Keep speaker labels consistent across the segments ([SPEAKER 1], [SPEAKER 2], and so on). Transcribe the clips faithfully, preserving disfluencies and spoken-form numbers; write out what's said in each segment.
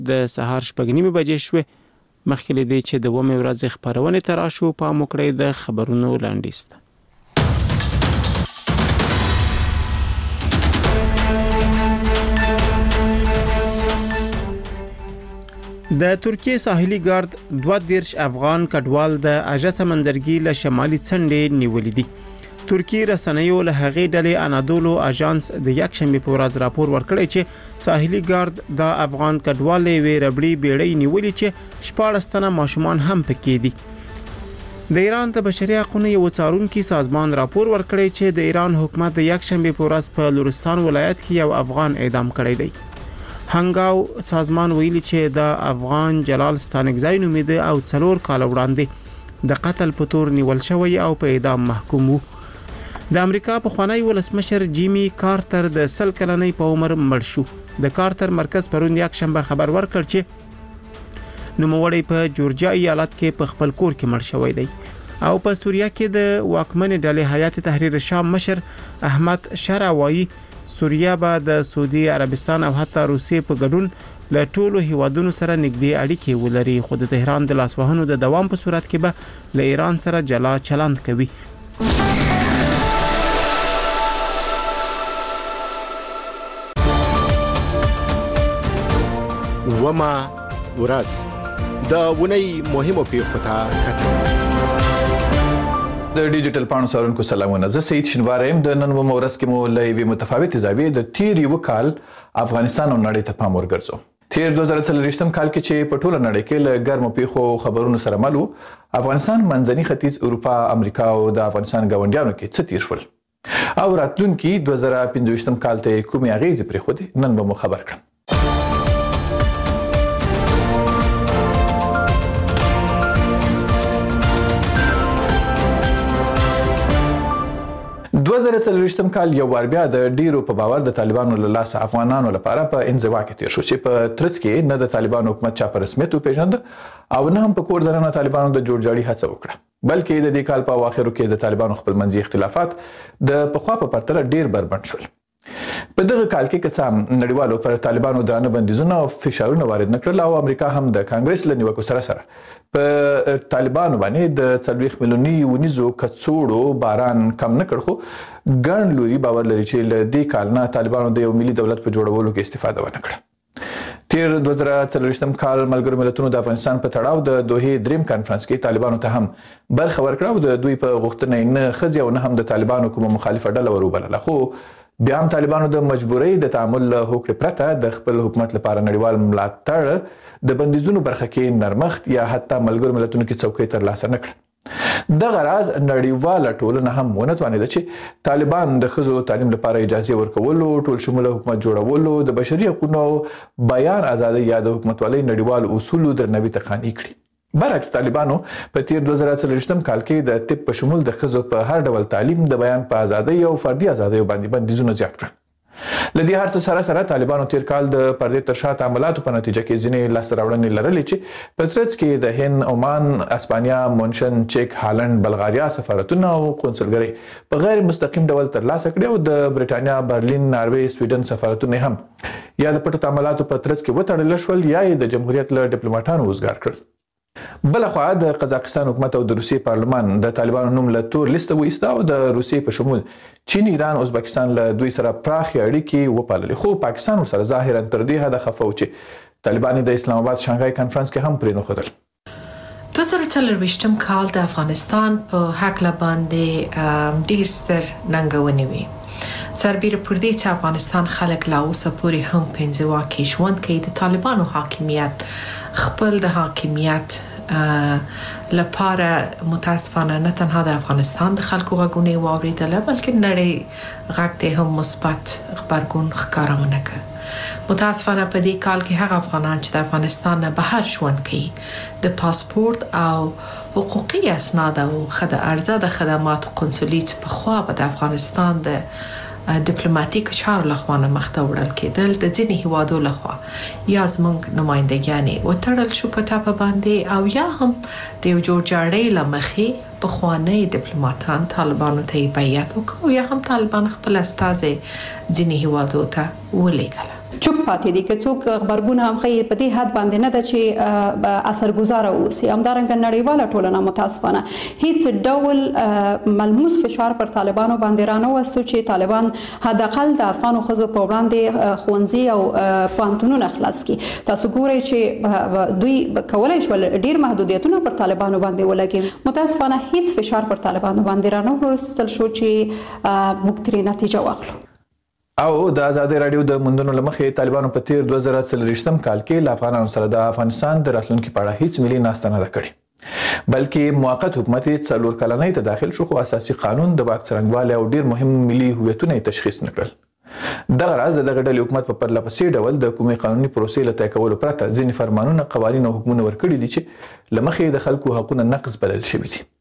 [SPEAKER 1] د سهار شپږ نیمې بجې شوې. مخکې له دې چې د اوومې ورځې خپرونې ته راشو، پام وکړئ د خبرونو لنډیز ته. د ترکیه ساحلي ګارد دوه دیرش افغان کډوال د اژه سمندرګي له شمالي څنډې نیولې دي. ترکیه رسنیو له هغې ډلې انادولو اژانس د یکشنبه په ورځ راپور ورکړی چې ساحلي ګارد د افغان کډوال وی ربړي بیړۍ نیولې چې شپاړس تنه ماشومان هم پکې دي. د ایران د بشري حقوقو یو څارونکي سازمان راپور ورکړی چې د ایران حکومت د یکشنبه په ورځ په لورستان ولایت کې یو افغان اعدام کړی دی. هنګاو سازمان ویلي چې د افغان جلال ستانکزی نومیده او څلور کال وړاندې د قتل په تور نیول شوی او په اعدام محکوم وو. د امریکا پخوانی ولسمشر جیمی کارتر د سل کلنۍ په عمر مړ شو. د کارتر مرکز پرون یکشنبه خبر ورکړ چې نوموړی په جورجیا ایالت کې په خپل کور کې مړ شوی دی او په سوریه کې د واکمن ډلې حیات تحریر شام مشر احمد شرع وایي سوریه به د سعودي عربستان او حتی روسیې په ګډون له ټولو هیوادونو سره نږدې اړیکې ولري، خو د تهران د لاسوهنو د دوام په صورت کې به له ایران سره جلا چلند کوي.
[SPEAKER 2] وما ورځ د ونی مهمو پیښو ته کتل.
[SPEAKER 3] د ډیجیټل پاڼو څارونکو سلامونه، زه سعید شینواری یم. د نن ومه ورځ کې مو له یوې متفاوتې زاویې د تیر یو کال افغانستان او نړۍ ته پام ورګرځو. تیر دوه زره څلوېښتم کال کې چې په ټوله نړۍ کې له ګرمو پیښو خبرونو سره مل و، افغانستان، منځني ختیځ، اروپا، امریکا او د افغانستان ګاونډیانو کې څه تیر شول او راتلونکي دوه زره پنځه ویشتم کال ته کومې اغیزې پرېښودې، نن به مو خبر کړم. دوه زره څلوېښتم کال یو وار بیا د ډیرو په باور د طالبانو له لاسه افغانانو لپاره په انزوا کې تیر شو چې په ترڅ کې نه د طالبانو حکومت چا په رسمیت وپېژند او نه هم په کور دننه طالبانو د جوړجاړي هڅه وکړه، بلکې د دې کال په اواخرو کې د طالبانو خپلمنځي اختلافات د پخوا په پرتله ډیر بربنډ شول. په دغه کال کې که څه هم نړیوالو پر طالبانو د نه بندیزونه او فشارونه وارد نه کړل او امریکا هم د کانګرس له نیوکو سره سره په طالبانو باندې د څلوېښت میلیوني ونیزو کڅوړو باران کم نه کړ، خو ګڼ لوري باور لري چې له دې کال نه طالبانو د یو ملي دولت په جوړولو کې استفاده ونه کړه. تیر دوه زره څلوېښتم کال ملګرو ملتونو د افغانستان په تړاو د دوحې دریم کانفرنس کې طالبانو ته هم برخه ورکړه او د دوی په غوښتنه نه ښځې او نه هم د طالبانو کومه مخالفه ډله ور وبلله، خو بیا هم طالبانو د مجبورۍ د تعامل له هوکړې پرته د خپل حکومت لپاره نړیوال ملاتړ د بندیزونو برخه کې نرمښت یا حتی ملګرو ملتونو کې څوکۍ ترلاسه نه کړه. دغه راز نړیواله ټولنه هم ونه توانېده چې طالبان د ښځو تعلیم لپاره اجازه ورکولو، ټول شموله حکومت جوړولو، د بشري حقوقو بیان ازادۍ یا د حکومتولۍ نړیوال اصولو درناوي ته قانع کړي. برعکس طالبانو په تیر دوه زره څلوېښتم کال کې د طب په شمول د ښځو په هر ډول تعلیم، د بیان په ازادۍ او فردي ازادیو باندې بندیزونه زیات کړل. له دې هر څه سره سره طالبانو تیر کال د پردې تر شا تعاملاتو په نتیجه کې ځینې لاسته راوړنې لرلې چې په ترڅ کې د هند، عمان، اسپانیا، مونشن، چک، هالند، بلغاریا سفارتونه او قونسلګرۍ په غیر مستقیم ډول ترلاسه کړي او د برېټانیا، برلین، ناروې، سویډن سفارتونه هم یا د پټو تعاملاتو په ترڅ کې وتړل شول یا یې د جمهوریت له ډیپلوماټانو وزګار کړل. بلخوا د قزاقستان حکومت او د روسیې پارلمان د طالبانو نوم له تور لیسته وایسته او د روسیې په شمول چین، ایران، ازبکستان له دوی سره پراخې اړیکې وپاللې، خو پاکستان ورسره ظاهرا تر دې حده خفه و چې طالبان د اسلام آباد شانګهای کانفرنس کې هم پرې نښودل.
[SPEAKER 4] دوه زره څلوېښتم کال د افغانستان په هکله باندې ډیر ستر ننګونې وي. سربیره پر دې چې افغانستان خلک لا اوسه پورې هم په انزوا کې ژوند کوي، د طالبانو حاکمیت خپل د حاکمیت لپاره متاسفانه نه تنها د افغانستان د خلکو غږونه یې واورېدله، بلکې نړۍ غږ ته هم مثبت غبرګون ښکاره کړ. متاسفانه په دې کال کې هغه افغانان چې د افغانستان نه بهر ژوند کوي د پاسپورت او حقوقي اسناد او خد ارزه د خدماتو قنصلي چې پخوا به د افغانستان د ډیپلوماټیک چارو لخوا نه مخته وړل کېدل، د ځینې هیوادو لخوا یا زموږ نمایندګیانې وتړل شو په ټاپه باندې او یا هم د یو جوړجاړۍ له مخې پخواني ډیپلوماټان طالبانو ته بیعت وکړ یا هم طالبان خپل استازي ځینې هیوادو ته ولېږله.
[SPEAKER 5] چوپ پاتې دي. که څوک خبرګون هم خیر په دې حد باندې نه ده چې اثرګزار اوسي. همدارنګه نړیواله ټولنه متاسفانه هیڅ ډول ملموس فشار پر طالبانو باندې رانه وستو چې طالبان حداقل د افغانو ښځو په وړاندې ښوونځي او پوهنتونونه خلاص کړي. تاسو ګورئ چې دوی کولای شول ډیر محدودیتونه پر طالبانو باندې ولګي. متاسفانه هیڅ فشار پر طالبانو باندې رانه وستل شو چې موږ ترې نتیجه واخلو.
[SPEAKER 3] او د ازادي رادیو د موندنو لمخې طالبانو په تیر دوه زره څلوېښتم کال کې له افغانانو سره د افغانستان د راتلونکي په اړه هیڅ ملي ناسته نه ده کړې، بلکې موقت حکومت څلور کلنۍ ته داخل شو، خو اساسي قانون د واک څرنګوالي او ډیر مهم ملي هویتونه تشخیص نه کړل. دغه راز د دغه ډلې حکومت په پرله پسې ډول د کومې قانوني پروسې له طی کولو پرته ځینې فرمانونه، قوانین او حکمونه ورکړي دي چې له مخې د خلکو حقونه نقض بلل شوي دي.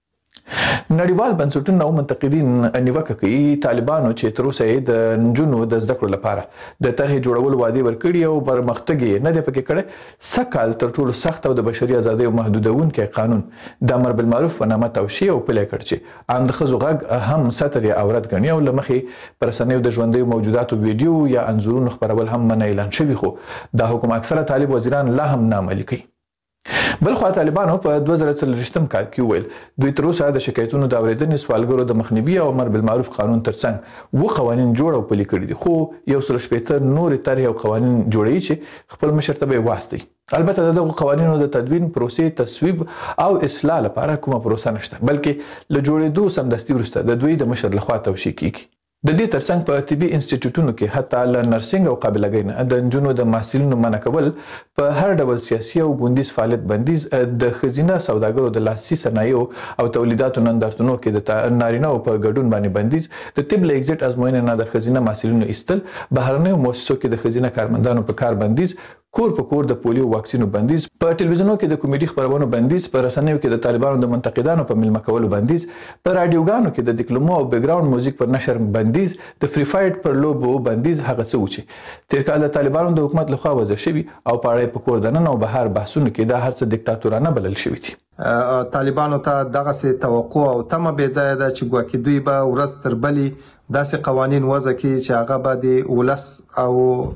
[SPEAKER 3] نړیوال بنسټونه او منتقدین نیوکه کوي طالبانو چې تر اوسه د نجونو د زده کړو لپاره د طرحې جوړولو وعده ورکړي او پرمختګ یې نه دی پکې کړی. سږ تر ټولو سخت او د بشري ازادیو محدودونکی قانون د امر بالمعروف و نامه توشیح او پلی کړ چې ان د ښځو غږ هم ستر یا عورت ګڼي او له مخې پر رسنیو د ژوندیو موجوداتو ویډیو یا انځورونو خپرول هم منع اعلان شوي، خو دا حکم اکثره طالب وزیران لا هم نه عملي کوي. بلخوا طالبانو په دوه زره څلوېښتم کال کې وویل دوی تر اوسه د شکایتونو د اورېدنې، سوالګرو د مخنیوي او امر بالمعروف قانون ترڅنګ اووه قوانین جوړ او پلي کړي دي، خو یو سل شپېته نورې طرحې او قوانین جوړوي چې خپل مشر ته به یې واستوي. البته د دغو قوانینو د تدوین پروسې تصویب او اصلاح لپاره کومه پروسه نشته، بلکې له جوړېدو سمدستي وروسته د دوی د مشر لخوا توشیح کیږي. د دې ترڅنګ په طبي انسټیټیوټونو کې حتی له نرسنګ او قابلګۍ نه د نجونو د محصلینو منع کول، په هر ډول سیاسي او بندیز فعالیت بندیز، د ښځینه سوداګرو د لاسي صنایعو او تولیداتو نندارتونو کې د نارینه‌و په ګډون باندې بندیز، د طب له ایګزټ ازموینې نه د ښځینه محصلینو ایستل، بهرنیو مؤسسو کې د ښځینه کارمندانو په کار بندیز، کور په کور د پولیو واکسینو بندیز، په ټلویزیونونو کې د کمیډي خبرونو بندیز، په رسنیو کې د طالبانو د منتقدانو په ملمه کولو بندیز، په رادیوګانو کې د ډیکلمو او بیک ګراوند موزیک پر نشر بندیز، د فری فایټ پر لوبو بندیز، هغه څه و چې تیر کال د طالبانو د حکومت لخوا وضع شوي او په اړه په کور دننه او بهر بحثونو کې دا هر څه دیکتاتورانه بلل شوي دي.
[SPEAKER 6] طالبانو ته دغه سي توقع او تمه بې ځایه ده چې ګواکې دوی به ورځ تر بلې داسې قوانین وضع کړي چې هغه به د ولس او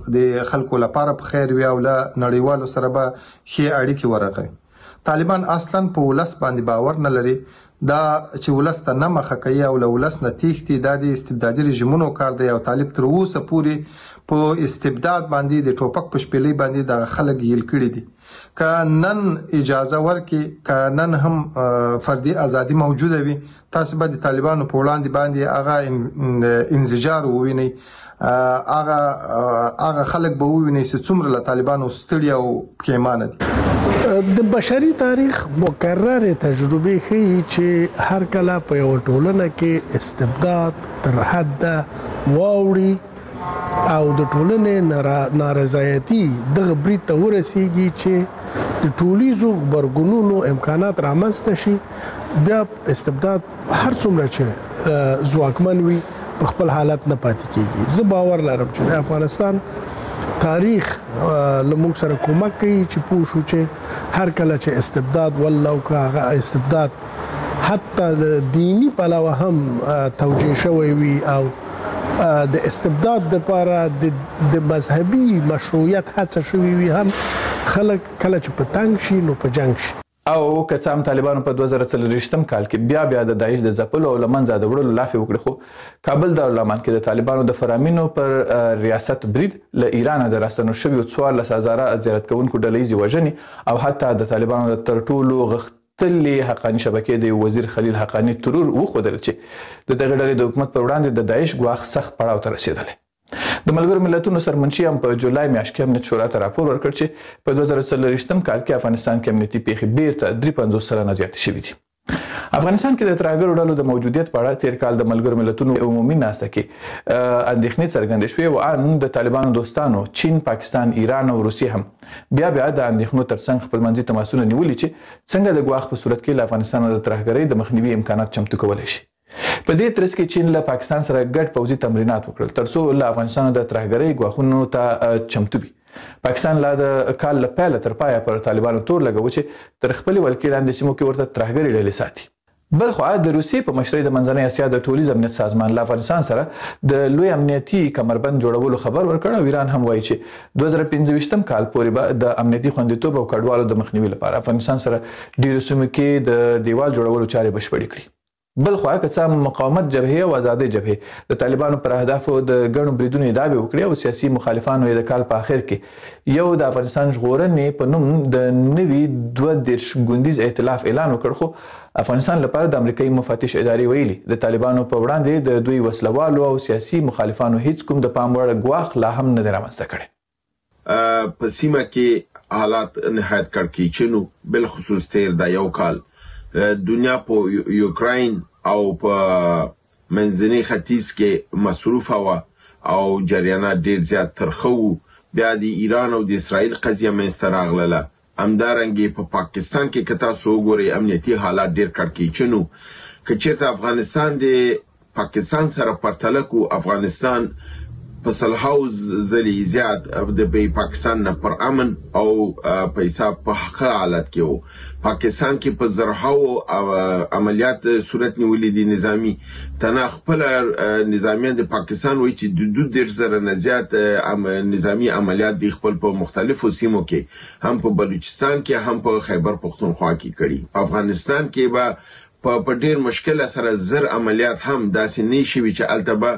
[SPEAKER 6] د خلکو لپاره په خیر وي او له نړیوالو سره به ښې اړیکې ورغوي. طالبان اصلا په ولس باندې باور نه لري، دا چې ولس ته نه مخه کوي او له ولس نه تښتي، دا د استبدادي رژیمونو کار دی او طالب تر اوسه پورې په استبداد باندې د ټوپک په شپېلۍ باندې د خلک یل کړي دي. که نن اجازه ورکي، که نن هم فردي ازادي موجوده وي، تاسو به د طالبانو په وړاندې باندې هغه انزجار ووینئ، هغه هغه خلک به ووینئ چې څومره له طالبانو ستړي او پښیمانه دي.
[SPEAKER 7] د بشري تاریخ مکرر تجربه ښیي چې هر کله په یو ټولنه کې استبداد تر حد واوړي او د ټولنې نارضایتي دغه برید ته ورسیږي چې د ټولیزو غبرګونونو امکانات رامنځته شي، بیا استبداد هر څومره چې ځواکمن وي په خپل حالت نه پاتې کیږي. زه باور لرم چې د افغانستان تاریخ له موږ سره کومک کوي چې پوه شو چې هر کله چې استبداد والله او که هغه استبداد حتی د دینی پلوه هم توجیه شوی وي او د استبداد لپاره د مذهبي مشروعیت هڅه شوې وي، هم خلک کله چې په تنګ شي نو په جنګ شي.
[SPEAKER 3] او که څه هم طالبانو په دوه زره څلوېښتم کال کې بیا بیا د داعش د ځپلو او له منځه د وړلو لافې وکړې، خو کابل دارالمان کې د طالبانو د فرامینو پر ریاست برید، له ایرانه د راستنو شویو څوارلس هزاره زیارت کوونکو ډله ییزې وژنې او حتی د طالبانو د تر ټولو غښتلې حقاني شبکې د وزیر خلیل حقاني ترور وښودل چې د دغه ډلې د حکومت پر وړاندې د داعش ګواښ سخت پړاو ته رسېدلی. د ملګرو ملتونو سرمنشي هم په جولای میاشت کې امنیت شورا ته راپور ورکړ چې په دوه زره څلوېښتم کال کې افغانستان کې امنیتي پیښې بیرته درې پنځوس سلنه زیاتې شوي دي. افغانستان کې د ترهګرو ډلو د موجودیت په اړه تیر کال د ملګرو ملتونو عمومي ناسته کې اندېښنې څرګندې شوې او ان د طالبانو دوستانو چین، پاکستان، ایران او روسیې هم بیا بیا د اندېښنو ترڅنګ خپلمنځي تماسونه نیولي چې څنګه د ګواښ په صورت کې له افغانستان د ترهګرۍ د مخنیوي امکانات چمتو کولی شي. په دې ترڅ کې چین له پاکستان سره ګډ پوځي تمرینات وکړل ترڅو له افغانستان د ترهګرۍ ګواښونو ته چمتو وي. پاکستان لا د کال له پیله تر پایه پر طالبانو تور لګوي چې تر خپل ولکې لاندې سیمو کې ورته ترهګرۍ ډلې ساتي. بل خو د روسیې په مشرۍ د منځنۍ اسیا د ټولیز امنیت سازمان له افغانستان سره د لوی امنیتي کمربند جوړولو خبر ورکړ او ایران هم وایي چې دوه زره پنځه کال پورې به د امنیتي خوندیتوب او کډوالو د مخنیوي لپاره افغانستان سره ډیرو سیمو کې د دیوال جوړولو چارې بشپړې کړي. بل خو که څه مقاومت جبهه او آزادۍ جبهه د طالبانو پر اهدافو د ګڼو بریدونو ادعاوې وکړې او سیاسي مخالفانو یې د کال په اخر کې یو د افغانستان ژغورنې په نوم د نوي دوه دېرش ګوندیز ائتلاف اعلان وکړ. خو افغانستان لپاره د امریکایي مفتش ادارې ویلي د طالبانو په وړاندې د دوی وسلوالو او سیاسي مخالفانو هیڅ کوم د پام وړ ګواښ لا هم نه دی رامنځته کړی.
[SPEAKER 8] په سیمه کې حالات نهایت کړکېچنو بل خصوص تیر د یو کال دنیا په یوکراین او په منځني ختیځ کې مصروف و او جریانات ډیر زیات ترخه وو. بیا د ایران او د اسرائیل قضیه منځته راغله. همدارنګه په پاکستان کې کتا سو ګوري امنیتي حالات ډیر کړکېچنو. که چېرته افغانستان د پاکستان سره پرتله کو افغانستان په سلهاو ځلې زیات د پاکستان نه پر امن او پیسې په ښه حالت کې وو. پاکستان کې په زرهاو عملیات صورت نیولې دي نظامی تنه خپل نظامیان د پاکستان وایي چې د دوه دېرش زره نه زیات نظامی عملیات د خپل په مختلفو سیمو کې هم په بلوچستان کې هم په خیبر پختونخوا کې کړي. افغانستان کې به په ډیر مشکل سره زر عملیات هم داسې نه شي چې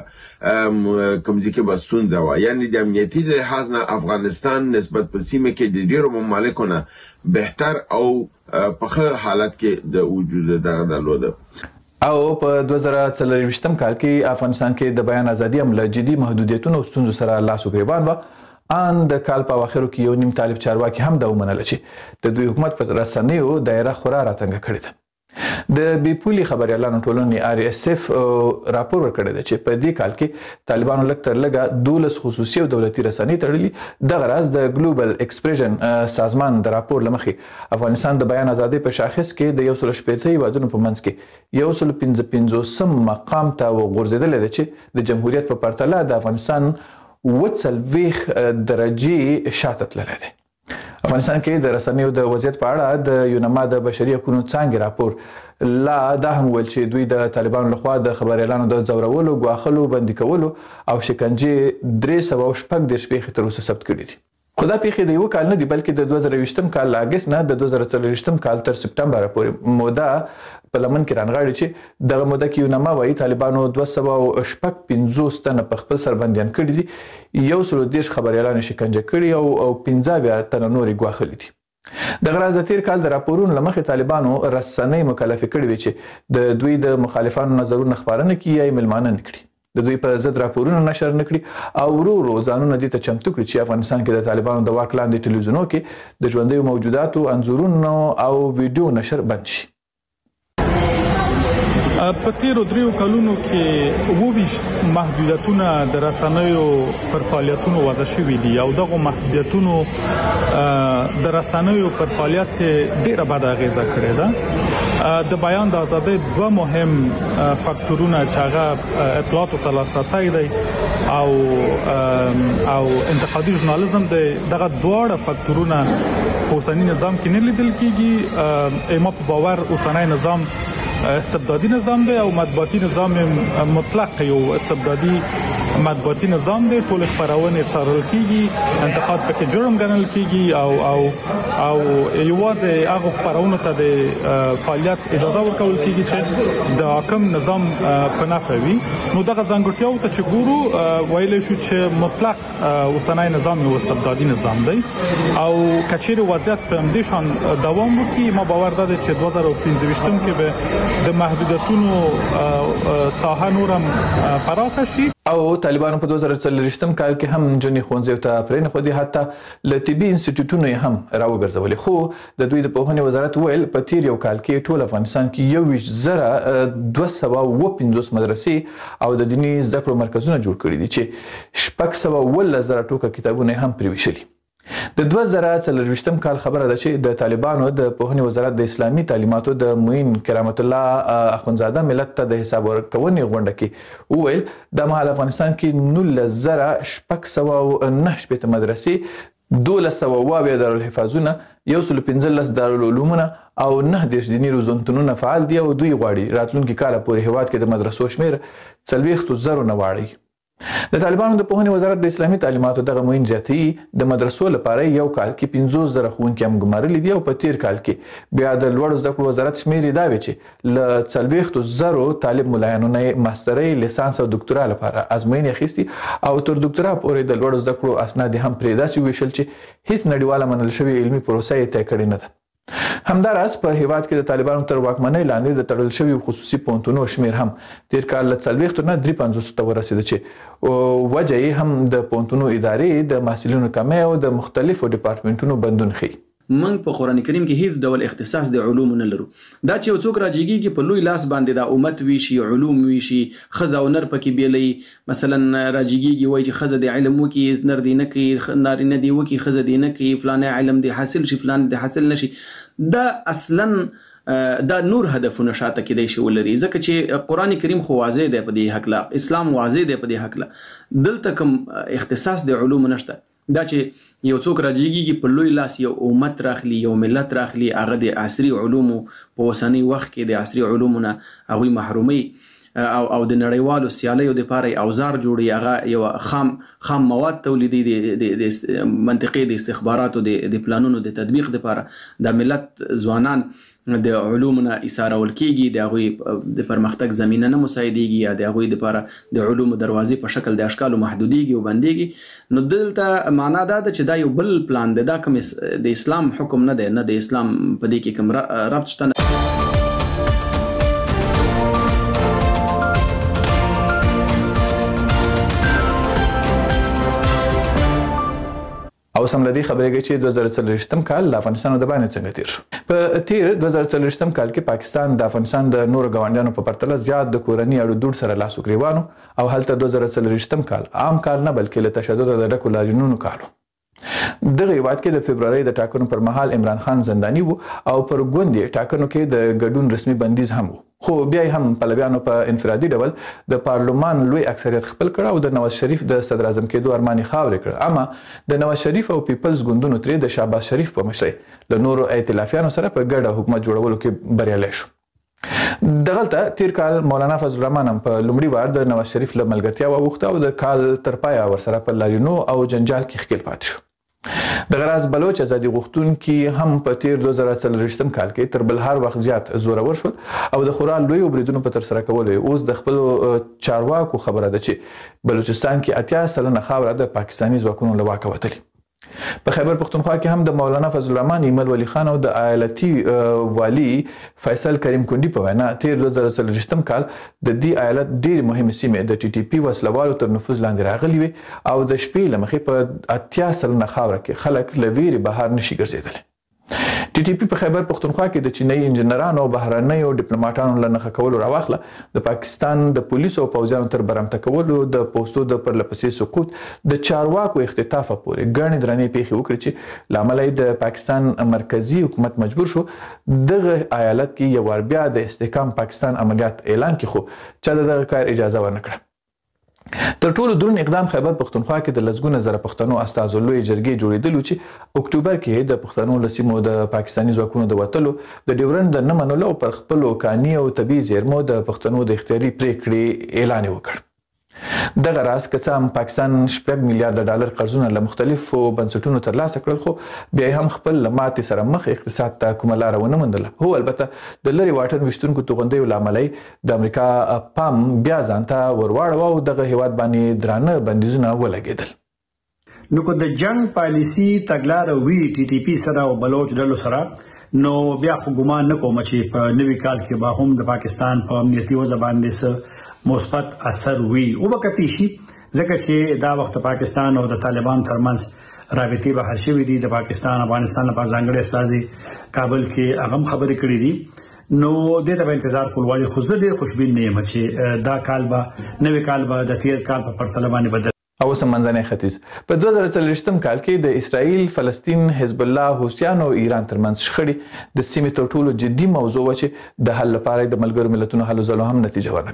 [SPEAKER 8] البته کوم ځکه بستونځه و. یعنی د امنیتي لحاظ نه افغانستان نسبت په سیمه کې د ډیرو ممالکو نه بهتر او په ښه حالت کې د وجود دغه درلوده.
[SPEAKER 3] او په دوه زره څلرویشتم کال کې افغانستان کې د بیان ازادي هم له جدي محدودیتونو او ستونزو سره لاس و ګریوان و. ان د کال په اواخرو کې یو نیم طالب چارواکي هم دا ومنله چې د دوی حکومت په رسنیو دایره خورا راتنګه کړې ده. د بیپولي خبريالانو ټولنې آر اس اف راپور ورکړی دی چې په دې کال کې طالبانو لږ تر لږه دولس خصوصي او دولتي رسنۍ تړلي. دغه راز د ګلوبل ایکسپریشن سازمان د راپور لمخې افغانستان د بیان ازادۍ په شاخص کې د یو سل شپېته هیوادونو په منځ کې یو سل پنځه پنځوسم مقام ته وغورځېدلی دی چې د جمهوریت په پرتله د افغانستان اووه څلوېښت درجې شاته تللی دی. افغانستان کې د رسنیو د وضعیت په اړه د یونما د بشري حقوقو څانګې راپور لا دا هم ویل چې دوی د طالبانو لخوا د خبريالانو د ځورولو، ګواښلو، بندي کولو او شکنجې درې سوه شپږ دېرش پیښې تر اوسه ثبت کړي دي. خو دا پیښې د یو کال نه دي بلکې د دوه زره یوویشتم کال له اګست نه د دوه زره څلرویشتم کال تر سپټمبر پورې موده په لمن کې رانغاړي چې دغه موده کې یونما وایي طالبانو دوه سوه شپږ پنځوس تنه په خپل سر بندیان کړي دي، یو سل دېرش خبريالان شکنجه کړي او پنځه اویا تنه نورې ګواښلي دي. دغه راز د تیر کال د راپورونو لمخې طالبانو رسنۍ مکلفې کړي وي چې د دوی د مخالفانو نظرونه خپاره نه کړي یا یې ملمانه نه کړي، د دوی په ضد راپورونه نشر نه کړي او ورو ورو ځانونه دې ته چمتو کړي چې افغانستان کې د طالبانو د واک لاندې ټلویزیونونو کې د ژوندیو موجوداتو انځورونو او ویډیو نشر بند شي.
[SPEAKER 9] په تیرو دریو کلونو کې اووه ویشت محدودیتونه د رسنیو پر فعالیتونو وضع شوي دي او دغه محدودیتونو د رسنیو پر فعالیت ډیره بده اغیزه کړې ده. د بیان د ازادۍ دوه مهم فاکتورونه چې هغه اطلاعاتو ته لاسرسی دی او او انتقادي ژورنالیزم دی، دغه دواړه فاکتورونه په اوسني نظام کې نه لیدل کیږي. ما په باور اوسنی نظام استبدادي نظام دی او مطبوعاتي نظام مطلق یو استبدادي مطبوعاتي نظام دی. ټول خبرونه څارل کیږي، انتقاد پکې جرم ګڼل کیږي او او او یوازې هغه خبرونه ته د فعالیت اجازه ورکول کیږي چې د حاکم نظام په نفع وي. نو دغه ځانګړتیاو ته چې ګورو ویل شو چې مطلق اوسنی نظام یو استبدادي نظام دی او کچېره وضعیت په همدې شان دوام وکړي. ما باور ده چې دوه زره پنځه ویشتم کې به د محدودیتونو ساحه نورم پراخه شي.
[SPEAKER 3] او طالبانو په دوه زره څلرویشتم کال کې هم جنې ښوونځیو ته پرېنه خو دي، حتی له طبي انسټیټیوټونو یې هم راوګرځولې. خو د دوی د پوهنې وزارت ویل په تیر یو کال کې ټول افغانستان کې یو ویشت زره دوه سوه اووه پنځوس مدرسې او د دیني زده کړو مرکزونه جوړ کړي دي چې شپږ سوه اوولس زره ټوکه کتابونه هم پرې ویشلي. د دوه زره څلرویشتم کال خبره ده چې د طالبانو د پوهنې وزارت د اسلامي تعلیماتو د معین کرامت الله اخونزاده ملت ته د حساب ورکونې غونډه کې وویل د مهال افغانستان کې نولس زره شپږ سوه نهه شپېته مدرسې دولس سوه اووه اویا دارالحفاظونه، یو سلو پنځلس دارالعلومونه او نهه دېرش دیني روزنتونونه فعال دي او دوی غواړي راتلونکي کاله پورې هیواد کې د مدرسو شمېر څلوېښتو زرو نه واړوي. د طالبانو د پوهنې وزارت د اسلامي تعلیماتو دغه معین زیاتوي د مدرسو لپاره یو کال کې پنځوس زره ښوونکي هم ګمارلي دي او په تیر کال کې بیا د لوړو زده کړو وزارت شمېر یې دا وی چې له څلوېښتو زرو طالب ملایانو نه ماسترۍ، لیسانس او دکتورا لپاره ازموینې اخیستي او تر دکتورا پورې د لوړو زده کړو اسناد هم پرې داسې ویشل چې هیڅ نړیواله منل شوې علمي پروسه یې طی کړې نه ده. همداراز په هیواد کې د طالبانو تر واکمنۍ لاندې د تړل شوي خصوصي پوهنتونونو شمېر هم تیر کال له څلوېښتو نه درې پنځوسو ته ورسېده چې وجه یې هم د پوهنتونونو ادارې د محصلینو کمی او د مختلفو ډپارټمنټونو بندون ښیي.
[SPEAKER 10] موږ په قرآن کریم کې هیڅ ډول اختصاص د علوم نه لرو. دا چې یو څوک راجیږي په لوی لاس باندې د امت وی شي، علوم وی شي، خزه او نر پکې بیلې، مثلا راجیږي وایي چې خزه د علم وکي، نر دی نه کوي، نارینه دی وکي، خزه دی نه کوي، فلانه علم دی حاصل شي، فلان دی حاصل نشي. دا اصلا دا نور هدفونه شاته کېدای شي ولري، ځکه چې قرآن کریم خو واضح دی په دې حق لا، اسلام واضح دی په دې حق لا، دلته کوم اختصاص د علوم نشته. دا چې یو څوک راجیږي په لوی لاس یو امت راخلي، یو ملت راخلي، هغه د عصري علومو په اوسني وخت کې د عصري علومو نه هغوی محرومي او او د نړیوالو سیالیو دپاره اوزار جوړي، هغه یو خام خام مواد تولیدي د منطقې د استخباراتو د پلانونو د تطبیق دپاره. د ملت ځوانان د علومو نه ایسارول کېږي، د هغوی د پرمختګ زمینه نه مساعدېږي، یا د هغوی دپاره د علومو دروازې په شکل د اشکالو محدودېږي او بندېږي. نو دلته معنا دا ده چې دا یو بل پلان دی، دا کوم د اسلام حکم نه دی، نه د اسلام په دې کې کوم ربط شته نه.
[SPEAKER 3] او سم لدی خبرېږي چې دوه زره څلوېښتم کال د افغانستان د باندې څنګه تیر شو. په تیر دوه زره څلوېښتم کال کې پاکستان د افغانستان د نورو ګاونډیانو په پرتله زیات د کورني اړو دوړ سره لاس وګریوانو او هلته دوه زره څلوېښتم کال عام کال نه بلکې له تشدد د ډکو لاریونونو کالو. دغه هیواد کې د فبرورۍ د ټاکنو پر مهال عمران خان زنداني و او پر ګوند یې ټاکنو کې د ګډون رسمي بندیز هم و، خو بیا هم پلویانو په انفرادي ډول د پارلمان لوی اکثریت خپل کړ او د نواز شریف د صدر اعظم کېدو ارمان یې خاورې کړ. اما د نواز شریف او پیپلز ګوندونو ترې د شهباز شریف په مشرۍ له نورو ائتلافیانو سره په ګډه حکومت جوړولو کې بریالی شو. دغلته تیر کال مولانا فضل الرحمن هم په لومړي وار د نواز شریف له ملګرتیا وغوښته او د کال تر پایه ورسره په لاریونو او جنجال کې ښکېل پاتې شو. د غراز بلوچ ازادي غوښتونکي هم په تیر دوه زره څلوېښتم کال کې تر بل هر وخت زیات زورور شول او د خورا لویو بریدونو په ترسره کولو اوس د خپلو چارواکو خبره ده چې بلوچستان کې اتیا سلنه خاوره د پاکستاني ځواکونو له واکه وتلې. په خیبر پښتونخوا کې هم د مولانا فضل الرحمن ایمل ولی خان او د ایالتي والی فیصل کریم کندي په وینا تیر دوه زره څلوېښتم کال د دې ایالت ډېرې مهمې سیمې د ټي ټي پي وسلوالو تر نفوذ لاندې راغلي وي او د شپې له مخې په اتیا سلنه خاوره کې خلک له ویرې بهر نشي ګرځېدلی. ټي ټي پي په خیبر پښتونخوا کې د چینایي انجنیرانو او بهرنیو ډیپلوماټانو له نښه کولو راواخله د پاکستان د پولیسو او پوځیانو تر برمته کولو د پوستو د پرلپسې سقوط د چارواکو اختطافه پورې ګڼې درنې پیښې وکړې چې له امله یې د پاکستان مرکزي حکومت مجبور شو دغه ایالت کې یو وار بیا د استحکام پاکستان عملیات اعلان کړي، خو چا د دغه کار اجازه ورنه کړه. تر ټولو دروند اقدام خیبر پښتونخوا کې د لسګونه زره پښتنو استازو لوی جرګې جوړېدلو چې اکتوبر کې د پښتنو له سیمو د پاکستاني ځواکونو د وتلو د ډیورنډ د نه منلو او پر خپلو کاني او طبیعي زیرمو د پښتنو د اختیاري پرېکړې اعلان وکړ. دغه راز که څه هم پاکستان شپږ میلیارډه ډالر قرضونه له مختلفو بنسټونو ترلاسه کړل، خو بیا هم خپل له ماتې سره مخ اقتصاد ته کومه لاره ونه موندله. هو البته د لرې واټن ویشتونکو توغندیو له امله د امریکا پام بیا ځان ته ورواړوه او دغه هیواد باندې درانه بندیزونه ولګېدل.
[SPEAKER 11] نو که د جنگ پالیسي تګلاره وي ټي ټي پي سره او بلوچ ډلو سره، نو بیا خو ګمان نه کوم چې په نوي کال کې به هم د پاکستان په امنیتي وضع باندې څه مثبت اثر وي. او به کتی شي ځکه چې دا وخت پاکستان او د طالبان ترمنځ رابطې بهر شوې دي. د پاکستان افغانستان لپاره ځانګړی استازي کابل کې هغه هم خبرې کړې دي. نو دې ته به انتظار کول وایي، خو زه ډېر خوشبین نه یم چې دا کال به نوی کال به د تیر کال په پرتله باندې بدل.
[SPEAKER 3] او سم منځنی ختیځ په دوه زره څلوېښتم کال کې د اسرائیل، فلسطین، حزب الله، حوثیان او ایران ترمنځ شخړې د سیمې تر ټولو جدي موضوع و چې د حل لپاره د ملګرو ملتونو هلو ځلو هم نتیجه ورنه کړه.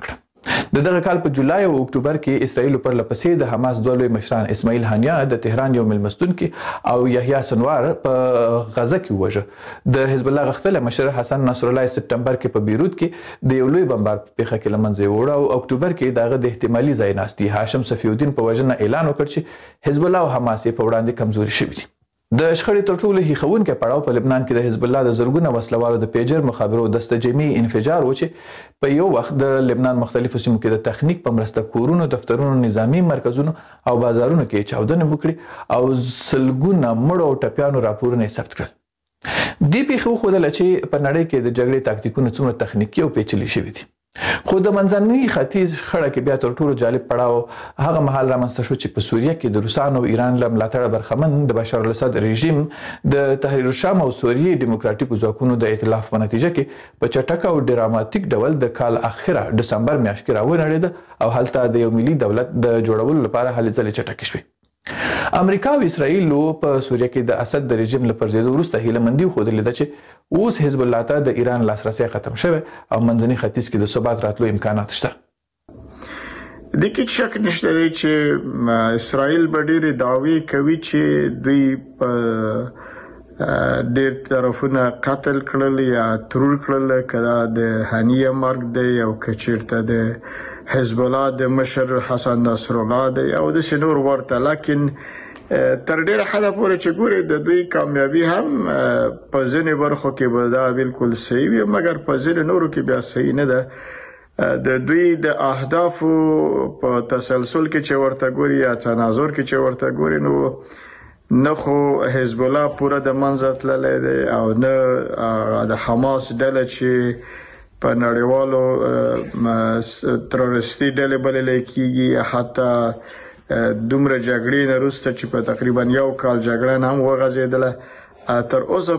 [SPEAKER 3] د دغه کال په جولای او اکتوبر کې اسرائیل پر لپسې د حماس دوه لوی مشران اسماعیل هانیا د تهران یو ملمستون کې او یحیی سنوار په غزه کې ووژه. د حزب الله غښتلی مشر حسن نصر الله سپتمبر کې په بیروت کې د یو لوی بمبار په پیښه کې له منځه یووړ او اکتوبر کې د هغه د احتمالي ځایناستي هاشم صفي الدین په وژنه اعلان وکړ چې حزب الله او حماس یې په وړاندې کمزوري شوي دي. د شخړې تر ټولو هیښوونکی پړاو په لبنان کې د حزب الله د زرګونه وسلوالو د پیجر مخابرو دسته جمعي انفجار و چې په یو وخت د لبنان مختلفو سیمو کې د تخنیک په مرسته کورونو، دفترونو، نظامي مرکزونو او بازارونو کې چاودنې وکړي او سلګونه مړو او ټپیانو راپورونه یې ثبت کړل. دې پیښې وښودله چې په نړۍ کې د جګړې تاکتیکونه څومره تخنیکي او پیچلي شوي دي. خو د منځني ختیځ شخړه کې بیا تر ټولو جالب پړاو هغه مهال رامنځته شو چې په سوریه کې د روسانو او ایران له ملاتړه برخمن د بشار الاسد رژیم د تحریر الشام او سوریې دیموکراتیکو ځواکونو د ائتلاف په نتیجه کې په چټک او ډراماتیک ډول د کال اخره ډسمبر میاشت کې راونړېده او هلته د یو ملي دولت د جوړولو لپاره هلې ځلې چټکې شوې. امریکا او اسرائیل په سوریه کې د اسد د رژیم له پرځېدو وروسته هیله مندي وښودلې ده چې اوس حزب الله ته د ایران لاسرسی ختم شوی او منځني ختیځ کې د ثبات راتلو امکانات شته.
[SPEAKER 12] د کې شک نشته دی چې اسرائیل به ډېرې دعوې کوي چې دوی په ډېر طرفونه قتل کړل یا ترور کړل، کله د هانیه مرګ دی او که چېرته د حزب الله د مشر حسن نصر الله دی او داسې نور ورته. لیکن تر ډېره حده پورې چې ګورې د دوی کامیابي هم په ځینې برخو کې به دا بالکل صحیح وي، مګر په ځینې نورو کې بیا صحیح نه ده. د دوی د اهدافو په تسلسل کې چې ورته ګوري یا تناظر کې چې ورته ګوري نو نه خو حزب الله پوره د منځه تللی دی او نه د حماس ډله چې په نړیوالو تروریستي ډلې بللی کېږي، حتی دومره جګړې نه وروسته چې په تقریبا یو کال جګړه نه هم وغځېدله، تر اوسه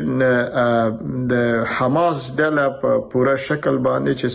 [SPEAKER 12] پورې د حماس ډله په پوره شکل باندې چې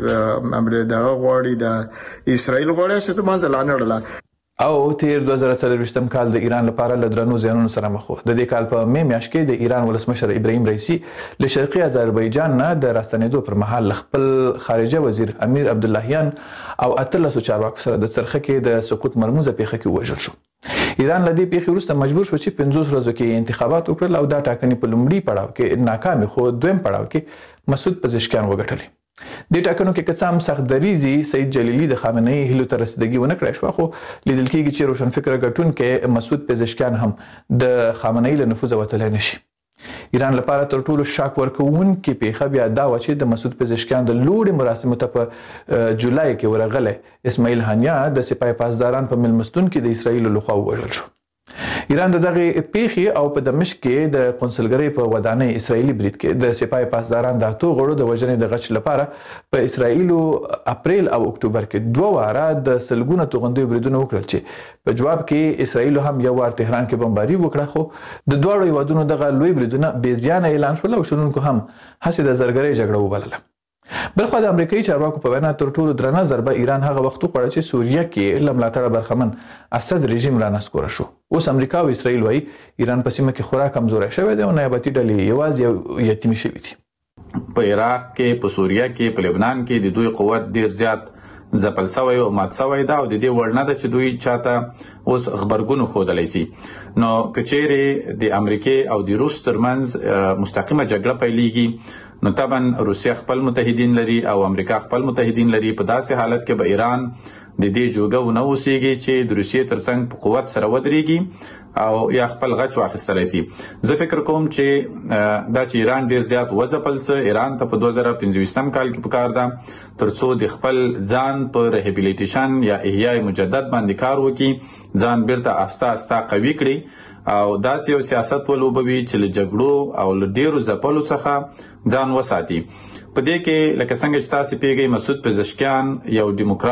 [SPEAKER 12] څنګه دغه غواړي د اسرائیل غواړي چې د منځه لا نه وړله.
[SPEAKER 3] او تیر دوه زره څلوېښتم کال د ایران لپاره له درنو زیانونو سره مخ و. د دې کال په مې میاشت کې د ایران ولسمشر ابراهیم رئیسي له شرقي آذربایجان نه د راستنېدو پر مهال له خپل خارجه وزیر امیر عبداللهیان او اتلسو چارواکو سره د څرخه کې د سقوط مرموزه پیښه کې ووژل شو. ایران له دې پیښې وروسته مجبور شو چې پنځوس ورځو کې انتخابات وکړل او دا ټاکنې په لومړي پړاو کې ناکامې خو دویم پړاو کې مسعود پزشکیان وګټلې. دې ټاکنو کې که څه هم سخت دریځي سید جلیلي د خامنه ای هیلو ته رسیدګي ونه کړای شوه، خو لیدل کېږي چې روشنفکره ګټونکی مسعود پزشکیان هم د خامنه ای له نفوذه وتلی نشي. ایران لپاره تر ټولو شاک ورکوونکې پیښه بیا دا وه چې د مسعود پزشکیان د لوړې مراسمو ته په جولای کې ورغلی اسماعیل هانیا د سپاه پاسداران په مېلمستون کې د اسرائیلو لخوا ووژل شو. ایران د دغه پیښې او په دمشق کې د قونسلګرۍ په ودانۍ اسرائیلي برید کې د سپاه پاسداران د اتو غړو د وژنې د غچ لپاره په اسرائیلو اپریل او اکتوبر کې دوه واره د سلګونه توغندیو بریدونه وکړل چې په جواب کې اسرائیلو هم یو وار تهران کې بمباري وکړه، خو د دواړو هیوادونو دغه لوی بریدونه بې زیانه اعلان شول او شنونکو هم هسې د زرګرۍ جګړه وبلله. بلخوا د امریکایي چارواکو په وینا تر ټولو درنه ضربه ایران هغه وخت وخوړه چې سوریه کې له ملاتړه برخمن اسد رژیم رانسکوره شو. اوس امریکا او اسرائیل وایي ایران په سیمه کې خورا کمزوری شوی دی او نیابتي ډلې یوازې یو یتیمې شوي دي.
[SPEAKER 13] په عراق کې، په سوریه کې، په لبنان کې د دوی قوت ډیر زیات ځپل سوی او مات سوی ده او د دې وړ نه ده چې دوی چاته اوس غبرګون ښودلی سي. نو که چیرې د امریکې او د روس ترمنځ مستقیمه جګړه پیلیږي نو طبعا روسیه خپل متحدین لري او امریکا خپل متحدین لري. په داسې حالت کې به ایران د دې جوګه ونه اوسېږي چې د روسیې ترڅنګ په قوت سره ودرېږي او یا خپل غچ واخیستلی سي. زه فکر کوم چې دا چې ایران ډیر زیات وځپل څه ایران ته په دوه زره پنځویشتم کال کې پکار ده تر څو د خپل ځان په ریهیبلیټیشن یا احیای مجدد باندې کار وکړي، ځان بیرته آسته آسته قوي کړي او داسې یو سیاست ولوبوي چې له جګړو او له ډیرو ځپلو څخه ځان وساتي. په دې کې لکه څنګه چې تاسو پیږئ مسعود پزشکیان یو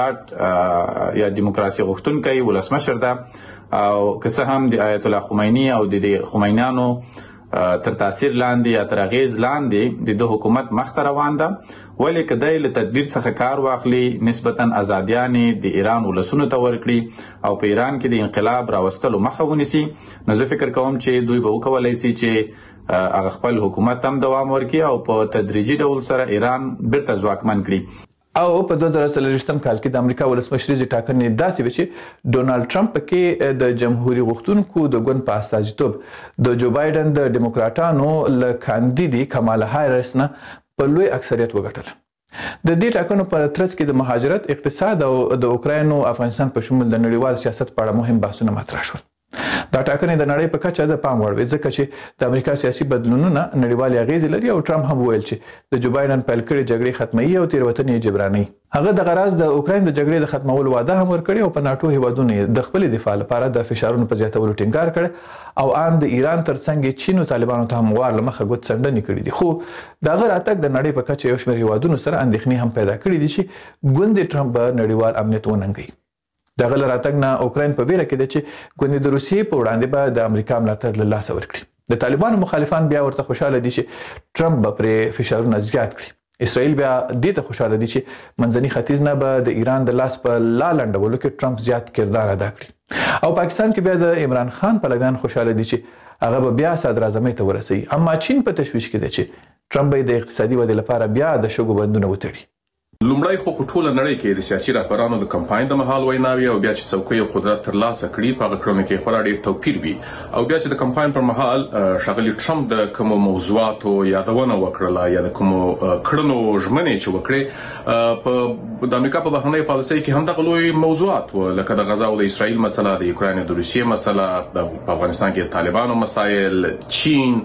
[SPEAKER 13] دیموکرات یا دیموکراسي غوښتونکی ولسمشر ده او که څه هم د آیت الله خمیني او د خمینیانو تر تاثیر لاندې یا تر اغیز لاندې د دوه حکومت مخته روان ده، ولې که دی له تدبیر څخه کار واخلي نسبتا ازادیانې د ایران ولسونو ته ورکړي او په ایران کې د انقلاب راوستلو مخه ونیسي نو زه فکر کوم چې دوی به وکولی سي چې هغه خپل حکومت هم دوام ورکړي او په تدریجي ډول سره ایران بیرته ځواکمن کړي.
[SPEAKER 3] او په دوه زره څلوېښتم کال کې د امریکا ولسمشریزې ټاکنې داسې وې چې ډونالد ټرمپ کې د جمهوریت غوښتونکو د ګوند په استازیتوب د جو بایدن د ډیموکراټانو له کاندیدې کمالا هاریس نه په لوی اکثریت وګټله. د دې ټاکنو په ترڅ کې د مهاجرت، اقتصاد او د اوکراین او افغانستان په شمول د نړیوال سیاست په اړه مهم بحثونه مطرح شول. دا ټاکنې د نړۍ په کچه د پام وړ وې ځکه چې د امریکا سیاسي بدلونونه نړیوالې اغیزې لري او ټرمپ هم وویل چې د جو بایدن پیل کړې جګړې ختموي او تېروتنې جبرانوي. هغه د غراز د اوکراین د جګړې د ختمولو وعده هم ورکړې او په ناتو هیوادونو د خپل دفاع لپاره د فشارونو په زیاتولو ټینګار کړ او ان د ایران ترڅنګ چین او طالبانو ته هم وار لمخه غوت څنډنې کړې دي. خو دا غیر اتک د نړۍ په کچه یو شمېر هیوادونو سره اندېښنې هم پیدا کړې دي چې ګوند ټرمپ به نړیوال امنیت وننګي. د غل راتګ نه اوکراین په ویره کې دی چې ګوند د روسیې په وړاندې به د امریکا ملاتړ له لاسه ورکړي. د طالبانو مخالفان بیا ورته خوشاله دي چې ټرمپ به پرې فشارونه زیات کړي. اسرائیل بیا دې ته خوشاله دي چې منځني ختیځ نه به د ایران د لاس په لا لنډولو کې ټرمپ زیات کردار ادا کړي. او پاکستان کې بیا د عمران خان پلویان خوشاله دي چې هغه به بیا صدراعظمۍ ته ورسوي. اما چین په تشویش کې دی چې ټرمپ به د اقتصادي ودې لپاره بیا د شګو بندونه وتړي.
[SPEAKER 14] لومړی خو په ټوله نړۍ کې د سیاسي رهبرانو د کمپاین د مهال ویناوي او بیا چې څوکۍ او قدرت ترلاسه کړي په هغه کړنو کې خورا ډېر توپیر وي. او بیا چې د کمپاین پر مهال ښاغلي ټرمپ د کومو موضوعاتو یادونه وکړله یا د کومو کړنو ژمنې چې وکړې په د امریکا په بهرنۍ پالیسۍ کې همدغه لوی موضوعات و، لکه د غزا او د اسرائیل مسله، د یوکراین او د روسیې مسله، د افغانستان کې د طالبانو مسایل، چین،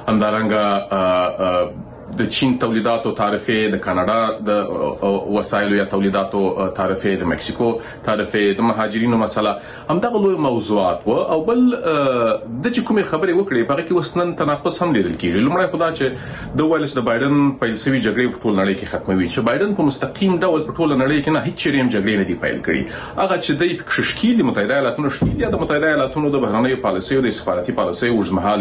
[SPEAKER 14] همدارنګه د چین تولیداتو تعرفه، د کاناډا د وسایلو یا تولیداتو تعرفه، د مکسیکو تعرفه، د مهاجرینو مسله، همدغه لوی موضوعات و. او بل د چې کومې خبرې وکړې په هغه کې وسنن تناقض هم لیدل کېږي. لومړی خو دا چې د ویل چې د بایدن پیل شوې جګړې په ټول نړۍ کې ختموي، چې بایدن په مستقیم ډول په ټول نړۍ کې نه هیڅ چیرې هم جګړې نه دي پیل کړي. هغه چې د شکیل متحده ایالاتونو شکیل یا د متحده ایالاتونو د بهرنۍ پالیسۍ او د سفارتي پالیسۍ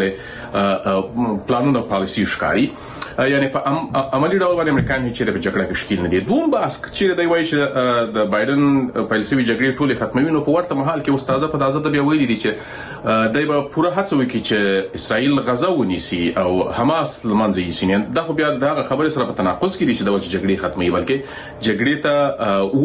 [SPEAKER 14] اوږدمهاله پلانونه پالیسي ښکاري، یعنی په عملی ډول باندې امریکایان هیڅ چیرې په جګړه کې شکیل نه دي. دوم بحث چې دی وایي چې د بایدن پیل شوې جګړې ټولې ختموي، نو په ورته مهال کې استاده په تازه د بیا ویلي دي چې دی به پوره هڅه وکړي چې اسرائیل غزا ونیسي او حماس له منځه یوسي. دا خو بیا دغه خبرې سره په تناقض کې دي چې د جګړې ختموي، بلکې جګړې ته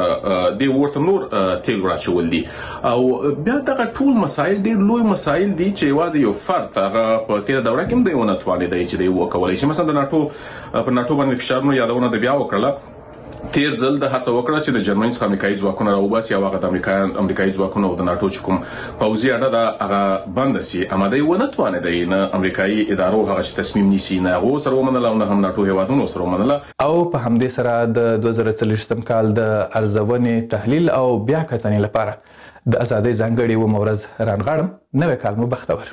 [SPEAKER 14] ور دی ورته نور تیل راچول دي. او بیا دغه ټول مسایل ډېر لوی مسایل دي چې یوازې یو فرد هغه په تیره دوره کې هم دی ونه توانېدی چې دی وکولی شي. مثلا د ناټو په ناټو باندې فشارونو یادونه د بیا وکړه. تیر ځل د هڅه وکړه چې د جرمني څخه امریکایي ځواکونه راوباسي او هغه د امریکایان امریکایي ځواکونه او د ناټو چې کوم پوځي اډه ده هغه بند شي. اما دی ونه توانېدی نه امریکایي ادارو هغه چې تصمیم نیسي نه هغو سره ومنله او نه هم ناټو هیوادونو سره ومنله.
[SPEAKER 3] او په همدې سره د دوه زره څلوېښتم کال د ارزونې تحلیل او بیا کتنې لپاره د ازادۍ ځانګړې اوومه ورځ رانغاړم. نوی کال مو بختور.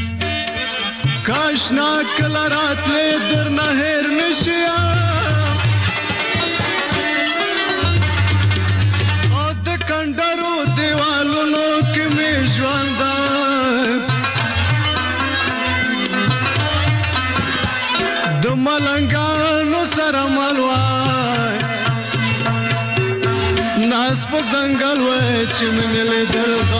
[SPEAKER 15] کاشنا کلا رات له در نه هر نشیا ملنګانو سره ملوای ناس په ځنګل وای چې مې لیدل